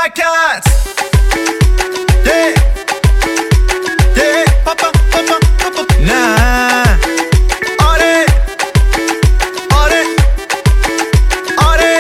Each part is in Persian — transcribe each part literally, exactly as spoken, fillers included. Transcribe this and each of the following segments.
برکت ده ده پاپا پاپا پاپا نه آره آره آره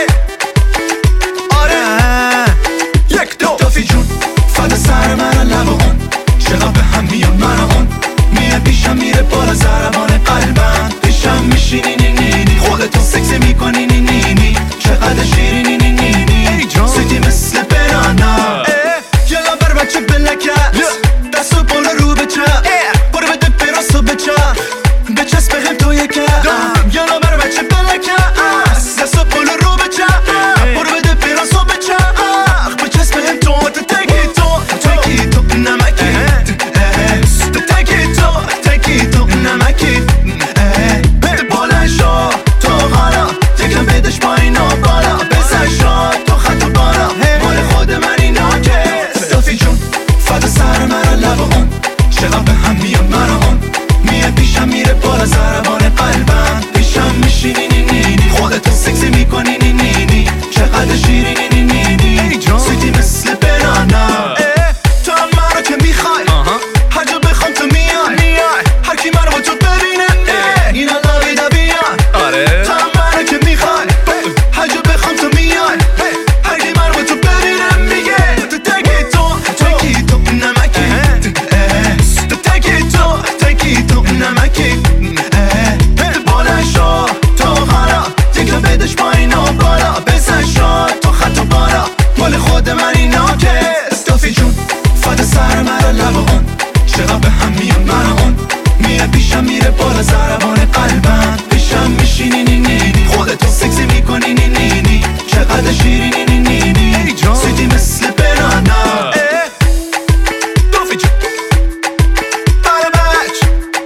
آره یک دو دافی جون فدا سر من لب اون چقدر به هم میان من اون میاد پیشم میره بالا ضربان قلبم پیشم میشینی نی نی نی خودتون سکسی میکنی نی نی نی چقدر شیرینی نی نی نی سویتی مثل بنانا یلا بر بچه بلکت دستو بالا رو بچه برو بده براسو بچه بچسب بهم تو یکم یلا بر بچه بلکت دستو بالا رو بچه برو بده براسو بچه بچسب بهم تو تکی تو تکی تو نمکی تکی تو تکی تو نمکی بالا شو تو حالا یکم بدش پایین و بالا بزن شو تو خط و بالا مال خود من اینا که صافی جون فدا سر من لب اون چقدر به هم میان من اون میاد پیشم میره بالا ضربان قلبم پیشم میشینی نی نی نی خودتو سکسی میکنی نی نی نی چقدر شیرینی نی نی نی سویتی مثل بنانا تو هم من رو که میخوای هر جا بخوام تو میای هر کی من رو با تو ببینه اینا لاوی دا بیان تو هم من رو که میخوای هر جا بخوام تو میای هر کی من رو با تو ببینه میگه تو تکی تو تکی تو نمکی تو تکی تو تکی تو نمکی بالا شو تو حالا یکم بدش پایین و بالا بزن شو تو خط و بالا مال خود من اینا که استافی جون فدا سر من لب اون چقدر به هم میان من اون میاد پیشم میره بالا ضربان قلبم پیشم میشینی نی نی نی خودتو سکسی میکنی نی نی نی چقدر شیرینی نی نی نی سویتی مثل بنانا استافی جون بله بچ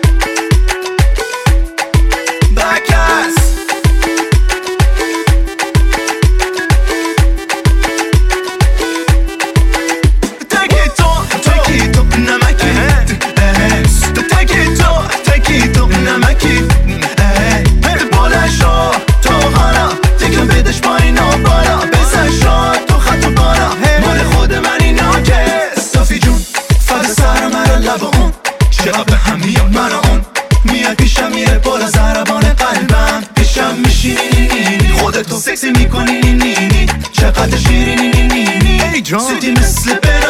برکت تکی تو تکی تو نمکی تو تکی تو تکی تو نمکی بالا شو تو حالا یکم بدش پایین و بالا بزن شو تو خط و بالا مال خود من اینا که صافی جون فدا سر من لب اون چقدر به هم میان من اون میاد پیشم میره بالا ضربان قلبم پیشم میشینی نی نی نی خودتو سکسی میکنی نی نی نی چقدر شیرینی نی نی نی سویتی مثل